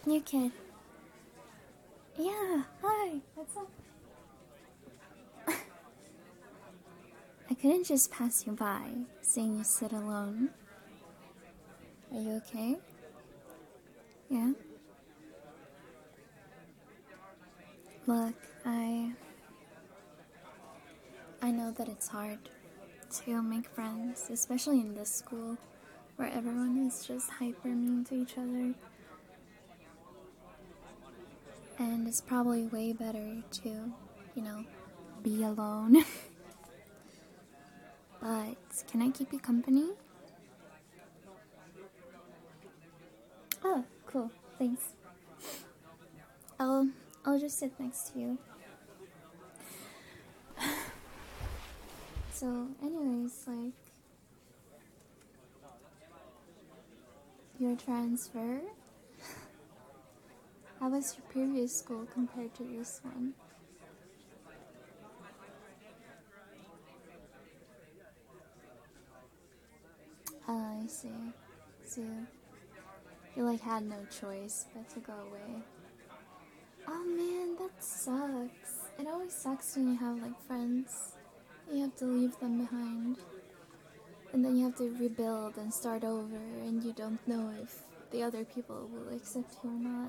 New kid. Yeah, hi, what's up? I couldn't just pass you by, seeing you sit alone. Are you okay? Yeah? Look, I know that it's hard to make friends, especially in this school, where everyone is just hyper mean to each other. And it's probably way better to, be alone. But can I keep you company? Oh, cool. Thanks. I'll just sit next to you. So, anyways, like, your transfer? How was your previous school compared to this one? Oh, I see. So, you like had no choice but to go away. Oh man, that sucks. It always sucks when you have like friends. You have to leave them behind. And then you have to rebuild and start over, and you don't know if the other people will accept you or not.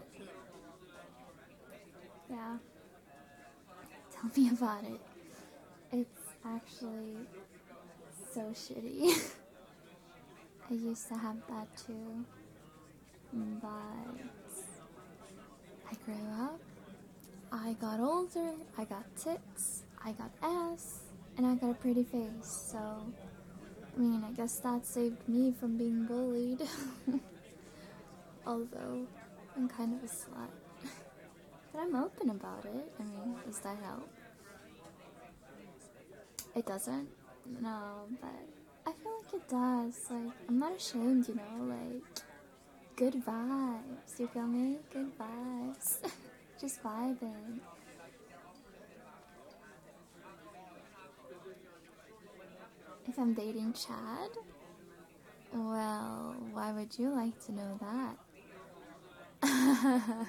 Yeah. Tell me about it. It's actually so shitty. I used to have that too. But I grew up, I got older, I got tits, I got ass, and I got a pretty face, so I mean, I guess that saved me from being bullied. Although, I'm kind of a slut. But I'm open about it. I mean, does that help? It doesn't? No, but I feel like it does. Like, I'm not ashamed, like, good vibes, you feel me? Good vibes. Just vibing. If I'm dating Chad? Well, why would you like to know that?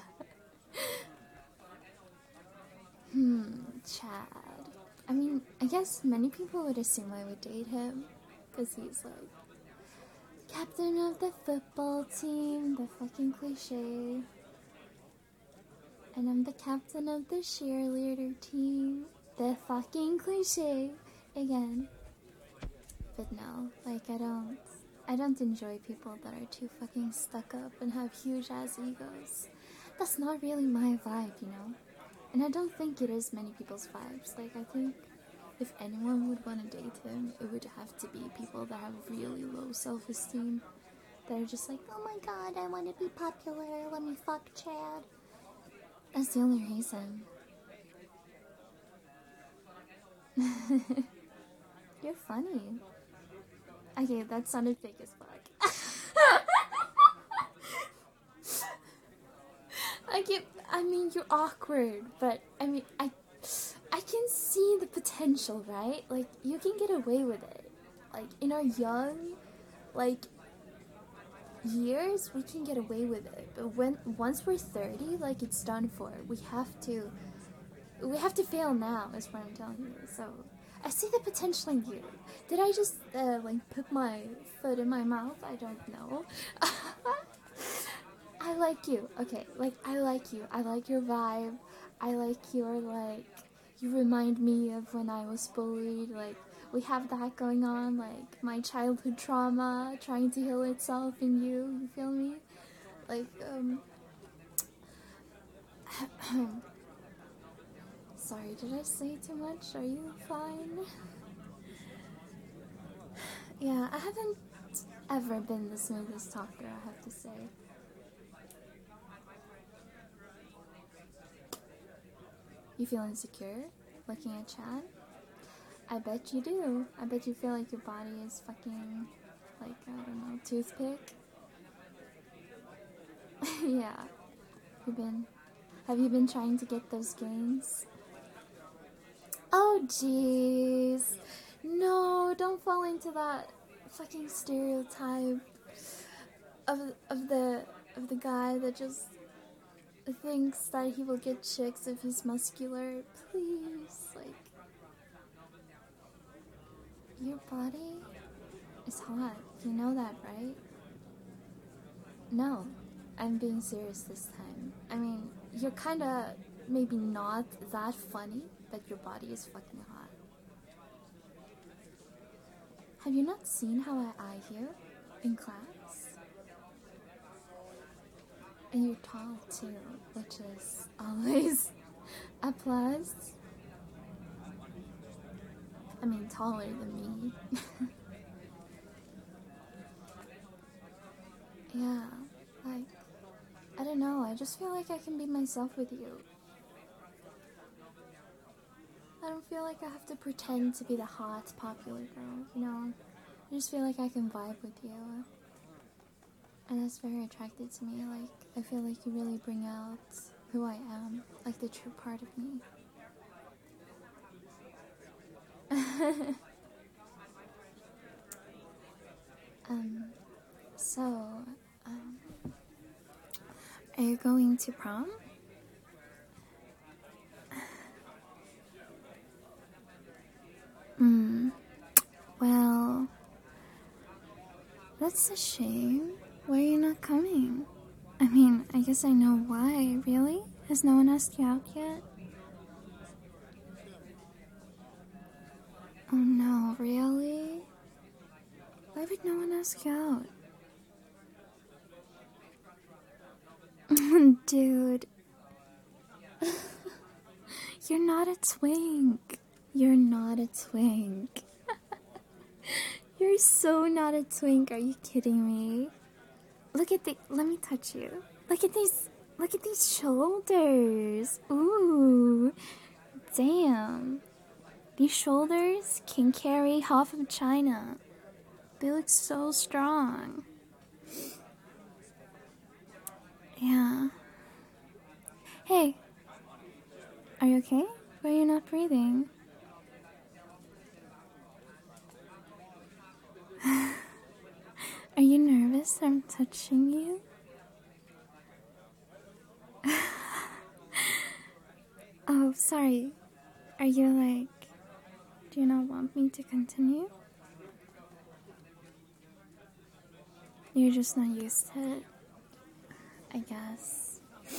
Chad. I mean, I guess many people would assume I would date him, because he's like, captain of the football team, the fucking cliche. And I'm the captain of the cheerleader team, the fucking cliche. Again. But no, like, I don't enjoy people that are too fucking stuck up and have huge ass egos. That's not really my vibe. And I don't think it is many people's vibes. Like, I think if anyone would want to date him, it would have to be people that have really low self-esteem. That are just like, oh my god, I want to be popular, let me fuck Chad. That's the only reason. You're funny. Okay, that sounded fake as fuck. I mean, you're awkward, but I mean, I can see the potential, right? Like, you can get away with it. Like, in our young, like, years, we can get away with it. But once we're 30, like, it's done for. We have to fail now, is what I'm telling you. So, I see the potential in you. Did I just, like, put my foot in my mouth? I don't know. I like you. Okay, like, I like you. I like your vibe. I like your, like, you remind me of when I was bullied. Like, we have that going on. Like, my childhood trauma trying to heal itself in you. You feel me? Like, sorry, did I say too much? Are you fine? Yeah, I haven't ever been the smoothest talker, I have to say. You feel insecure looking at Chad? I bet you do. I bet you feel like your body is fucking, like, I don't know, toothpick. Yeah. Have you been trying to get those gains? Oh, jeez. No, don't fall into that fucking stereotype of the guy that just thinks that he will get chicks if he's muscular. Please, like, your body is hot. You know that, right? No, I'm being serious this time. I mean, you're kinda maybe not that funny, but your body is fucking hot. Have you not seen how I eye you in class? And you're tall too, which is always a plus. I mean, taller than me. Yeah, like, I don't know, I just feel like I can be myself with you. I don't feel like I have to pretend to be the hot, popular girl, you know? I just feel like I can vibe with you. And that's very attractive to me. Like, I feel like you really bring out who I am, like the true part of me. So, are you going to prom? Well, that's a shame. Why are you not coming? I mean, I guess I know why. Really? Has no one asked you out yet? Oh no, really? Why would no one ask you out? Dude. You're not a twink. You're not a twink. You're so not a twink. Are you kidding me? Let me touch you. Look at these shoulders. Ooh. Damn. These shoulders can carry half of China. They look so strong. Yeah. Hey. Are you okay? Why are you not breathing? Are you nervous that I'm touching you? Oh, sorry. Are you like... Do you not want me to continue? You're just not used to it, I guess.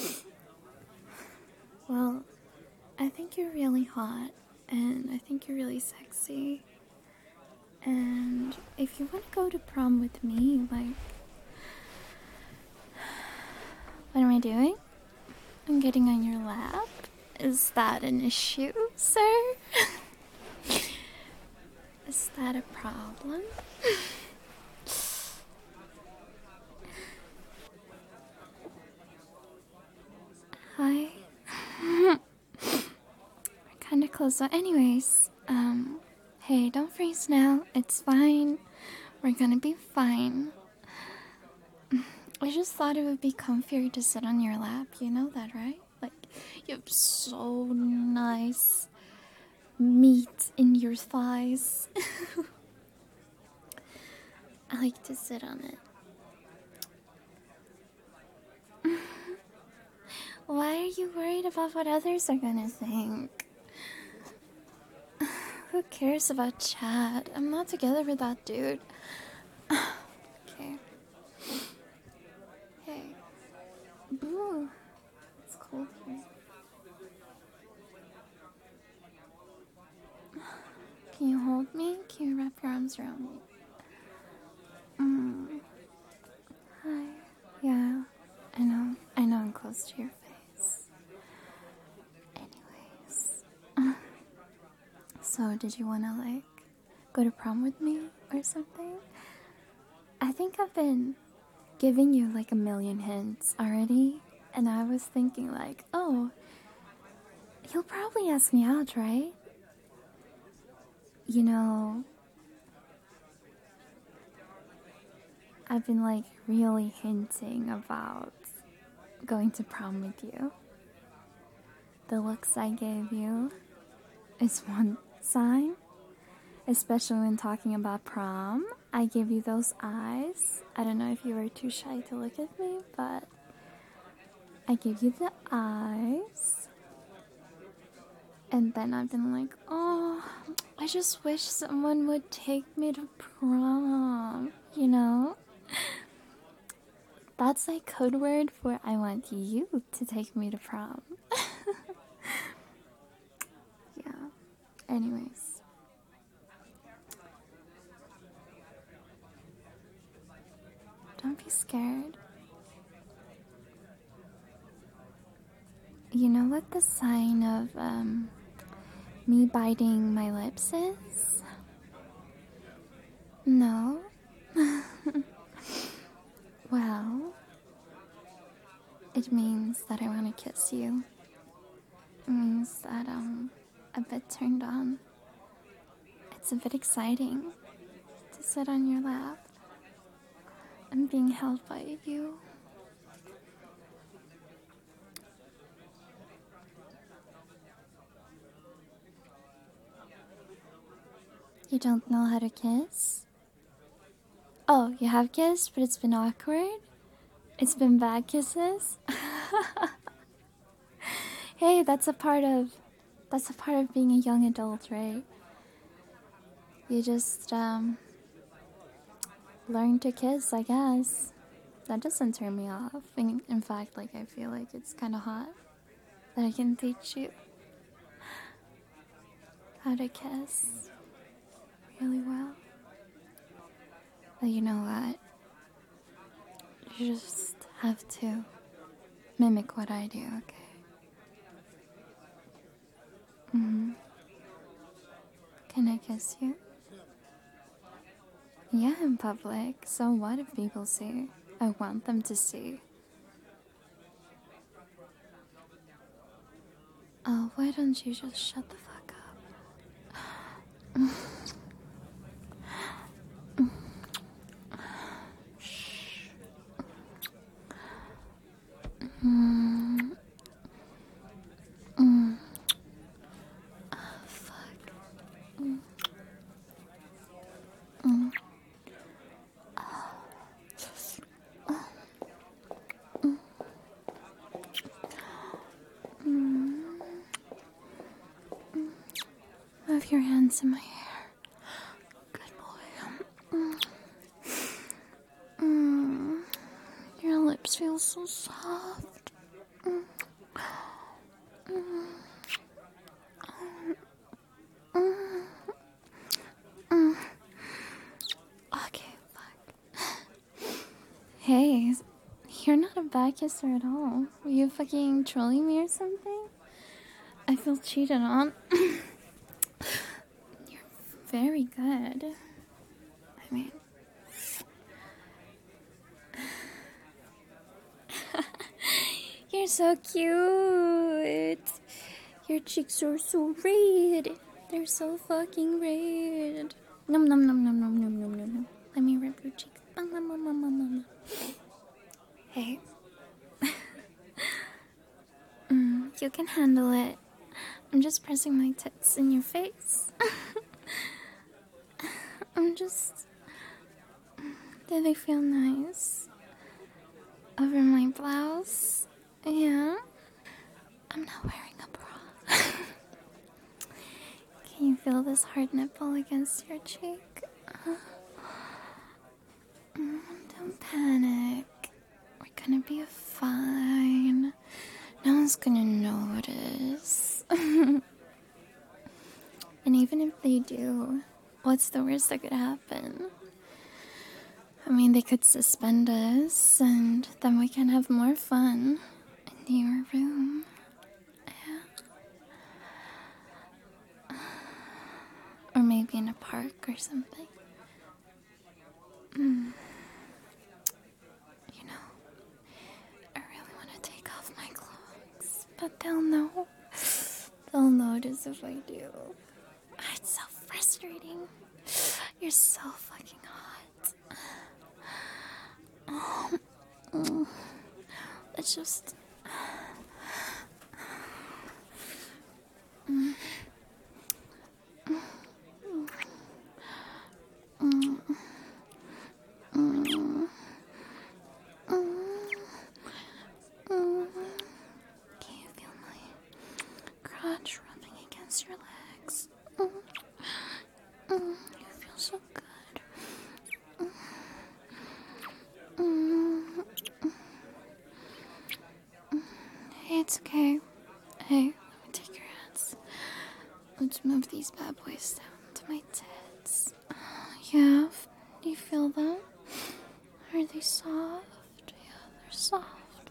Well, I think you're really hot, and I think you're really sexy. And if you want to go to prom with me, like... What am I doing? I'm getting on your lap. Is that an issue, sir? Is that a problem? Hi. We're kinda close. So anyways, hey, don't freeze now. It's fine. We're gonna be fine. I just thought it would be comfier to sit on your lap. You know that, right? Like, you have so nice meat in your thighs. I like to sit on it. Why are you worried about what others are gonna think? Who cares about Chad? I'm not together with that dude. Okay. Hey. Ooh. It's cold here. Can you hold me? Can you wrap your arms around me? Hi. Yeah. I know I'm close to your face. Anyways. So, did you wanna, like, go to prom with me or something? I think I've been giving you, like, a million hints already. And I was thinking, like, oh, you'll probably ask me out, right? You know, I've been, like, really hinting about going to prom with you. The looks I gave you is one sign. Especially when talking about prom. I gave you those eyes. I don't know if you were too shy to look at me, but I give you the eyes. And then I've been like, oh, I just wish someone would take me to prom, you know? That's like code word for I want you to take me to prom. Yeah. Anyways. Don't be scared. You know what the sign of me biting my lips is? No? Well, it means that I want to kiss you. It means that I'm a bit turned on. It's a bit exciting to sit on your lap and being held by you. You don't know how to kiss? Oh, you have kissed, but it's been awkward? It's been bad kisses? Hey, that's a part of being a young adult, right? You just learn to kiss, I guess. That doesn't turn me off. In fact, like I feel like it's kind of hot that I can teach you how to kiss really well. But you know what? You just have to mimic what I do, okay? Can I kiss you? Yeah, in public. So what if people see? I want them to see. Oh, why don't you just shut the fuck up? Shh. Oh, fuck. Have your hands in my hair. Good boy. Your lips feel so soft. Okay, fuck. Hey, you're not a bad kisser at all. Were you fucking trolling me or something? I feel cheated on. You're very good. I mean, you're so cute. Your cheeks are so red. They're so fucking red. Nom nom nom nom nom nom nom nom nom. Let me rip your cheeks. Nom nom nom nom nom nom. Hey. You can handle it. I'm just pressing my tits in your face. Do they feel nice? Over my blouse? Yeah? I'm not wearing a bra. Can you feel this hard nipple against your cheek? Don't panic. We're gonna be fine. No one's gonna notice. And even if they do, what's the worst that could happen? I mean, they could suspend us, and then we can have more fun in your room. Yeah. Or maybe in a park or something. You know, I really want to take off my clothes, but they'll know. They'll notice if I do. It's so frustrating. You're so fucking hot. Let's just... Just rubbing against your legs. You feel so good. Hey, it's okay. Hey, let me take your hands. Let's move these bad boys down to my tits. Yeah, do you feel them? Are they soft? Yeah, they're soft.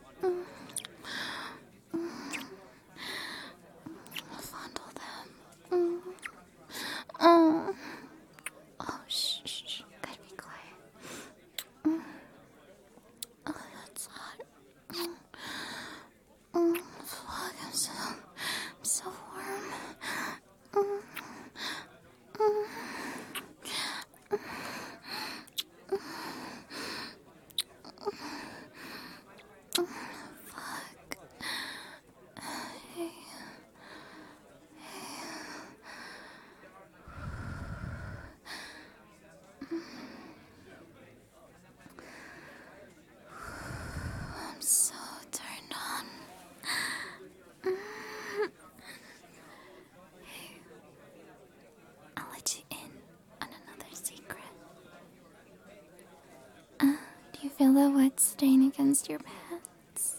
Fondle them. Oh, shh. Gotta be quiet. Oh, that's hot. Fuck, I'm so warm. Fuck. Hey. I'm so turned on. Hey, I'll let you in on another secret. Do you feel the wet stain against your pants?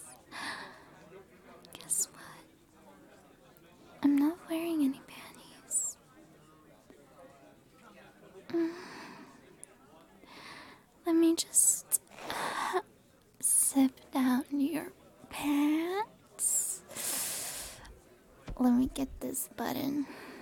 Guess what? I'm not wearing any panties. Let me just zip down your pants. Let me get this button.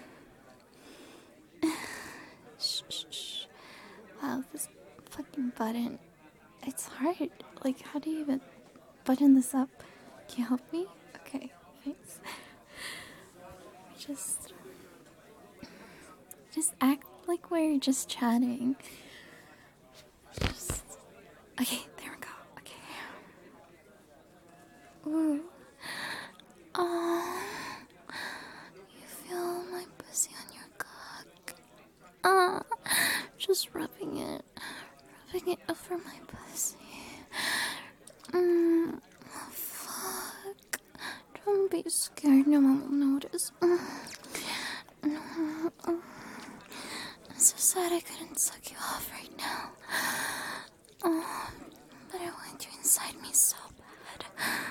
Shh. Wow, this fucking button. It's hard. Like, how do you even button this up? Can you help me? Okay, thanks. Just act like we're just chatting. Okay, there we go. Okay. Ooh. Oh, you feel my pussy on your cock. Just rubbing it over my pussy. Oh, fuck. Don't be scared, no one will notice. I'm so sad I couldn't suck you off right now. But I want you inside me so bad.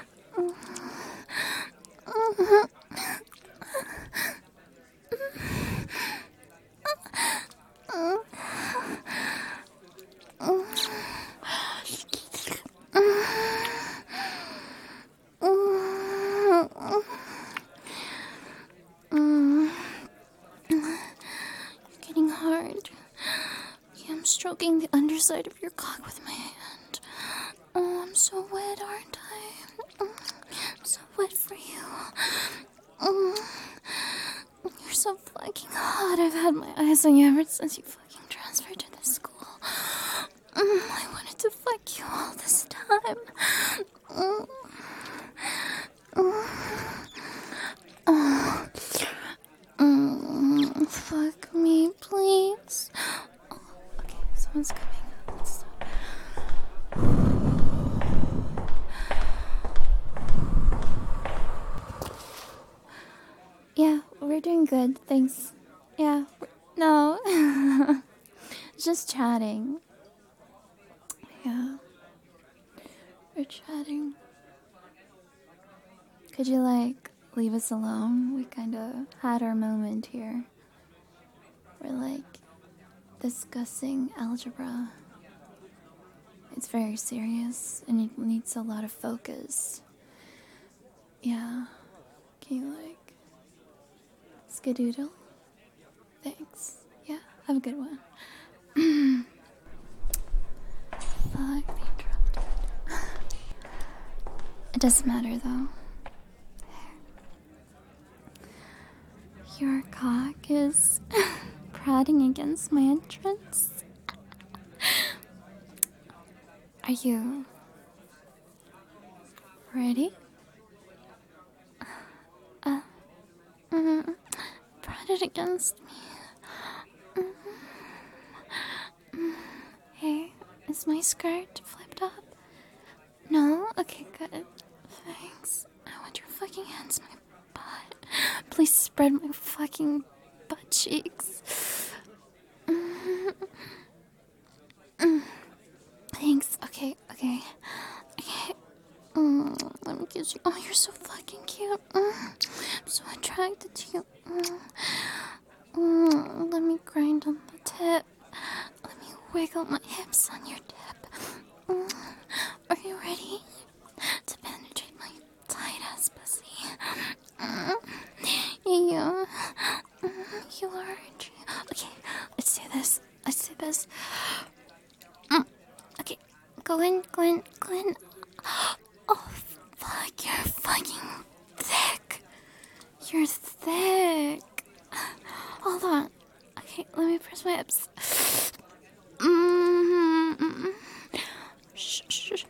You're getting hard. Yeah, I'm stroking the underside of your cock with my hand. Oh, I'm so wet, aren't I? I'm so wet for you. You're so fucking hot. I've had my eyes on you ever since you fucking transferred to this school. I wanted to fuck you all this time. Fuck me, please. Oh, okay, someone's coming. Let's stop. Yeah, we're doing good, thanks. Yeah, no. Just chatting. Yeah. We're chatting. Could you, like, leave us alone? We kinda had our moment here. We're, like, discussing algebra. It's very serious and it needs a lot of focus. Yeah. Can you, like, skedoodle? Thanks. Yeah, have a good one. Fuck, they dropped it. It doesn't matter though. Your cock is prodding against my entrance. Are you ready? Prod it against me. Hey, is my skirt flipped up? No? Okay, good. Thanks. I want your fucking hands in my butt. Please spread my fucking butt cheeks. Thanks. Okay. Let me kiss you. Oh, you're so fucking cute. I'm so attracted to you. Let me grind on the tip. Let me wiggle my hips on your tip. Are you ready to penetrate my tight ass pussy? Yeah. You are. Okay, let's do this. Okay, go in. Oh, fuck, you're fucking thick. You're thick. Hold on. Okay, let me press my hips. Shh.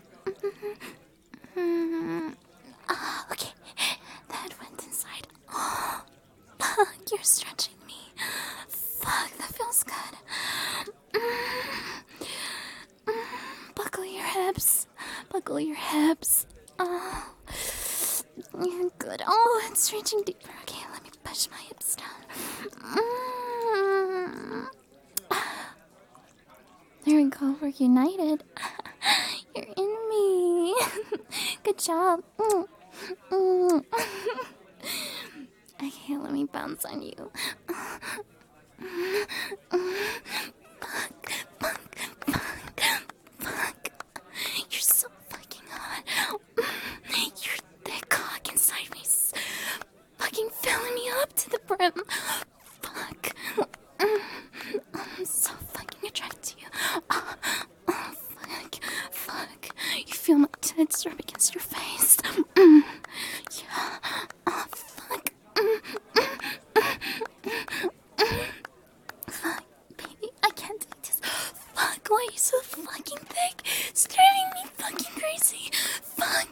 Okay, that went inside. Oh, fuck, you're stretching me. Fuck, that feels good. Buckle your hips. Oh, you're good. Oh, it's reaching deeper. Okay, let me push my hips down. There we go, we're united. You're in me. Good job. Okay, let me bounce on you. Fuck. You're so fucking hot. Your thick cock inside me fucking filling me up to the brim. Fuck. I'm so fucking attracted to you. Fuck. You feel my tits rub against your face. Yeah. Oh, fuck. Fuck, baby, I can't take this. Fuck, why are you so fucking thick? It's driving me fucking crazy. Fuck.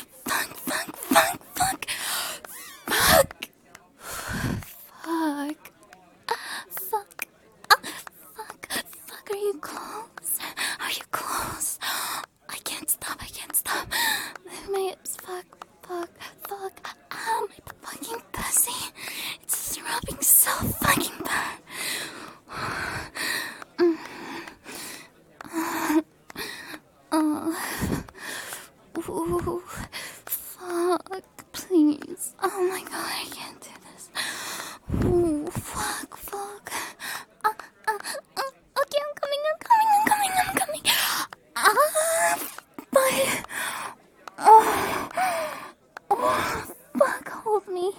Are you close? I can't stop. My hips, fuck. My fucking pussy. It's throbbing so fucking bad. Ooh, fuck, please. Oh my god, I can't do this. Ooh, fuck. Okay, I'm coming. But... Oh, fuck, hold me.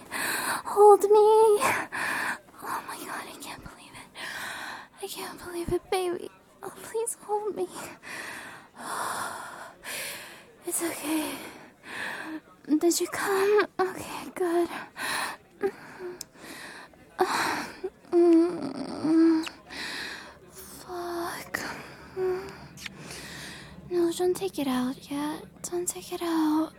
Oh my god, I can't believe it, baby. Oh, please hold me. It's okay. Did you come? Okay, good. Fuck. No, don't take it out yet. Don't take it out.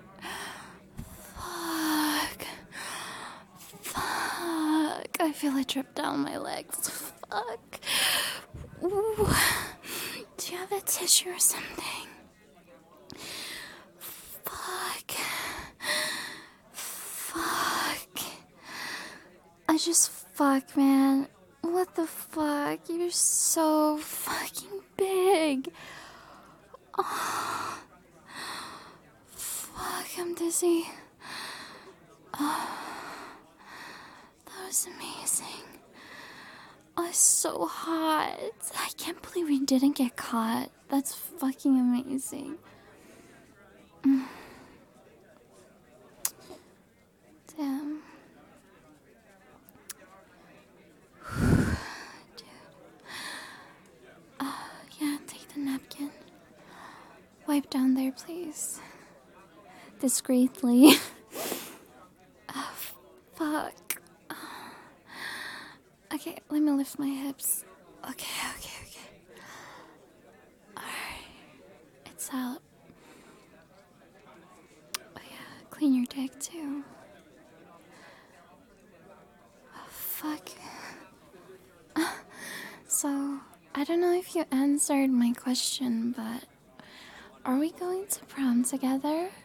Fuck. I feel a drip down my legs. Fuck. Ooh. Do you have a tissue or something? Fuck. Fuck, man. What the fuck? You're so fucking big. Oh. Fuck, I'm dizzy. Oh. That was amazing. Oh, it's so hot. I can't believe we didn't get caught. That's fucking amazing. Damn. Dude. Yeah, take the napkin. Wipe down there, please. Discreetly. Oh, fuck. Okay, let me lift my hips. Okay. Alright. It's out. Oh yeah, clean your dick too. Oh, fuck. So, I don't know if you answered my question, but are we going to prom together?